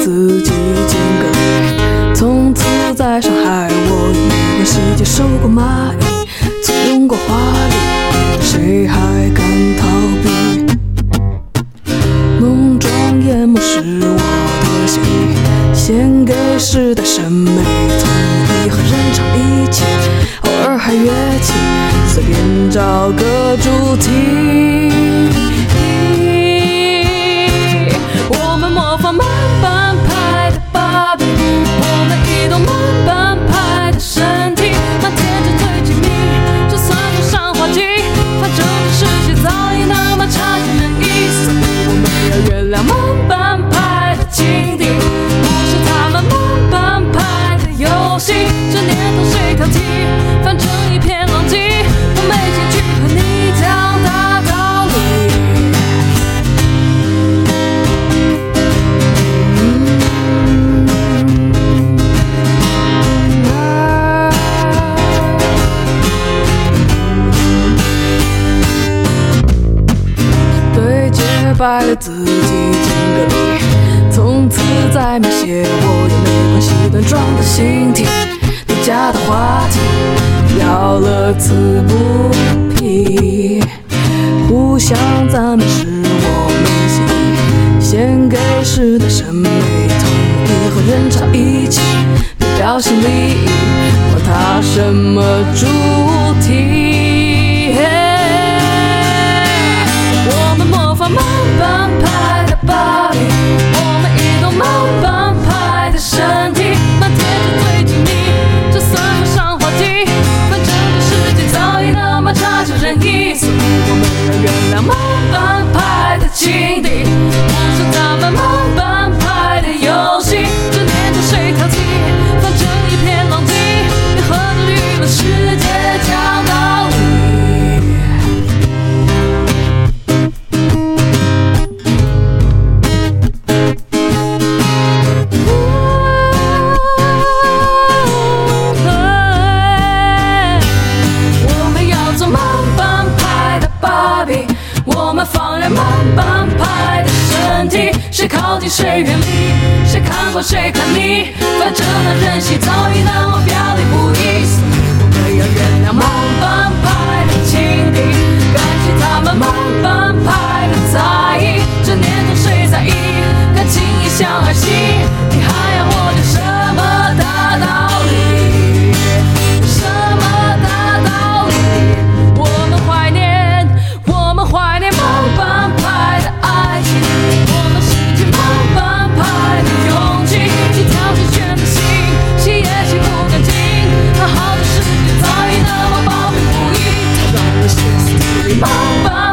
自己间隔离。从此在上海，我也没关系，接受过蚂蚁，簇拥过华丽，谁还敢逃避？浓妆艳抹是我的心意，献给时代审美统一，和人唱一起，偶尔还乐器，随便找个主题。我们模仿慢半拍的芭比，我们移动慢半拍的身体，那贴着最紧密，就算坐上滑稽，反正这世界早已那么差强人意，所以我们要原谅慢半拍的情敌，不是他们慢半拍的游戏，这年头谁挑剔，反正一片狼藉，我没兴趣和你讲大道理。败了自己间隔离，从此再没写我也没关系，端庄的心体，独家的话题，要了此不疲，互相赞美是我们心意，献给时代审美统一，和人潮一起，别表现利益，管它什么主题。我们模仿慢半拍的芭比，我们移动慢半拍的身体，那贴着最紧密，就算不上话题，反正这世界早已那么差强人意，所以我们要原谅慢半拍的情敌，不是他们慢半拍的游戏，这年头谁挑剔，反正一片狼藉，别和这舆论世界讲道理。放任慢半拍的身体，谁靠近谁远离，谁看惯谁看腻，反正那人戏早已那么表里不一，所以我们要原谅慢半拍的情敌，感谢他们慢半拍的在意，这年头谁在意，感情一厢而行，你还要我讲什么大道理，什么大道理，我们怀念慢半拍的爱情，我们失去慢半拍的勇气，一条齐全的心，洗也洗不干净，好好的世界早已那么宝贵不易，才让我歇斯底里慢半